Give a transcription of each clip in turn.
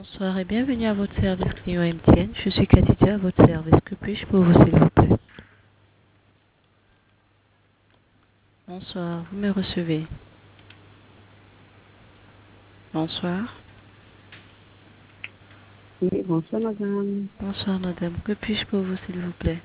Bonsoir et bienvenue à votre service client MTN. Je suis Khadija à votre service. Que puis-je pour vous, s'il vous plaît? Bonsoir, vous me recevez? Bonsoir. Oui, bonsoir madame. Bonsoir, madame. Que puis-je pour vous, s'il vous plaît?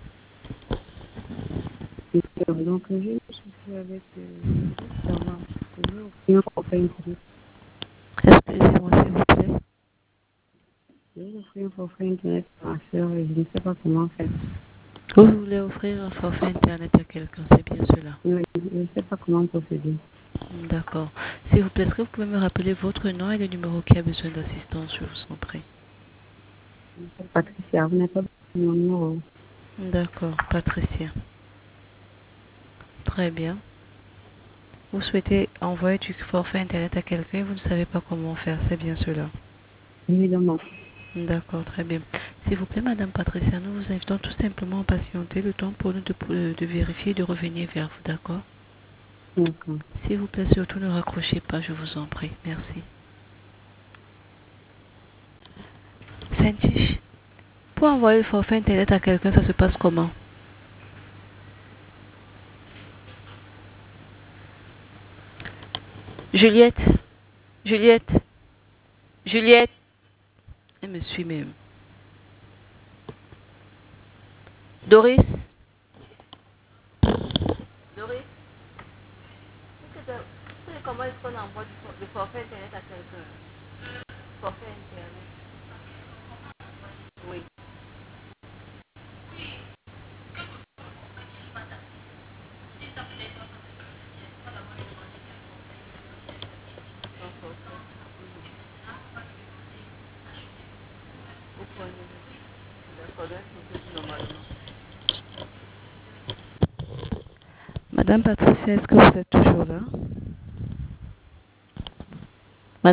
Donc, j'ai un souci avec savoir, je veux offrir un forfait internet. Excusez-moi, s'il vous plaît. Je veux offrir un forfait internet à ma soeur et je ne sais pas comment faire. Vous voulez offrir un forfait Internet à quelqu'un, c'est bien cela? Oui, je ne sais pas comment procéder. D'accord. S'il vous plaît, est-ce que vous pouvez me rappeler votre nom et le numéro qui a besoin d'assistance, je vous en prie? Je m'appelle Patricia, vous n'avez pas besoin de mon numéro. D'accord, Patricia. Très bien. Vous souhaitez envoyer du forfait Internet à quelqu'un et vous ne savez pas comment faire, c'est bien cela? Évidemment. D'accord, très bien. S'il vous plaît, Madame Patricia, nous vous invitons tout simplement à patienter le temps pour nous de vérifier et de revenir vers vous, d'accord? D'accord. S'il vous plaît, surtout ne raccrochez pas, je vous en prie. Merci. Saint-Tiche, pour envoyer le forfait Internet à quelqu'un, ça se passe comment? Juliette, Juliette, Juliette. Elle me suit même. Doris, Doris, comment est-ce qu'on envoie le forfait Internet à quelqu'un? Forfait Internet. Oui. Madame Patricia, est-ce que vous êtes toujours là?